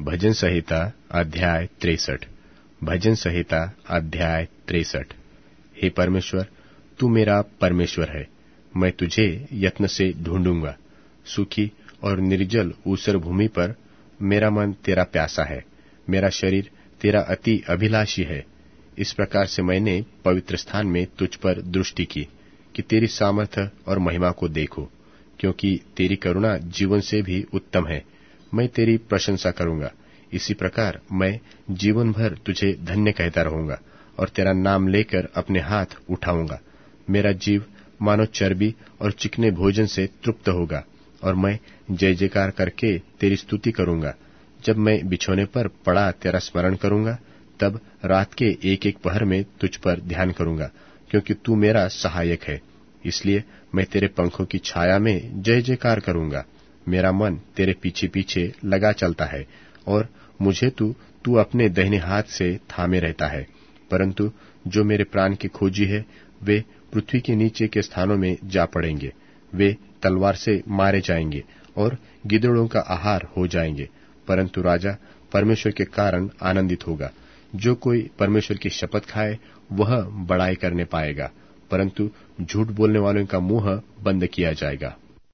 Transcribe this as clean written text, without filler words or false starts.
भजन संहिता अध्याय 63। भजन संहिता अध्याय 63। हे परमेश्वर, तू मेरा परमेश्वर है, मैं तुझे यत्न से ढूंढूंगा। सूखी और निर्जल ऊसर भूमि पर मेरा मन तेरा प्यासा है, मेरा शरीर तेरा अति अभिलाषी है। इस प्रकार से मैंने पवित्र स्थान में तुझ पर दृष्टि की कि तेरी सामर्थ्य और महिमा को देखो, क्योंकि तेरी करुणा जीवन से भी उत्तम है। मैं तेरी प्रशंसा करूंगा। इसी प्रकार मैं जीवन भर तुझे धन्य कहता रहूंगा और तेरा नाम लेकर अपने हाथ उठाऊंगा। मेरा जीव मानो चर्बी और चिकने भोजन से तृप्त होगा और मैं जय जयकार करके तेरी स्तुति करूंगा। जब मैं बिछोने पर पड़ा तेरा स्मरण करूंगा, तब रात के एक एक पहर में तुझ पर ध्यान करूंगा, क्योंकि तू मेरा सहायक है। इसलिए मैं तेरे पंखों की छाया में जय जयकार करूंगा। मेरा मन तेरे पीछे पीछे लगा चलता है और मुझे तू अपने दाहिने हाथ से थामे रहता है। परंतु जो मेरे प्राण के खोजी है, वे पृथ्वी के नीचे के स्थानों में जा पड़ेंगे। वे तलवार से मारे जाएंगे और गिदड़ों का आहार हो जाएंगे। परंतु राजा परमेश्वर के कारण आनंदित होगा। जो कोई परमेश्वर की शपथ खाए, वह बड़ाई करने पाएगा, परंतु झूठ बोलने वालों का मुंह बंद किया जाएगा।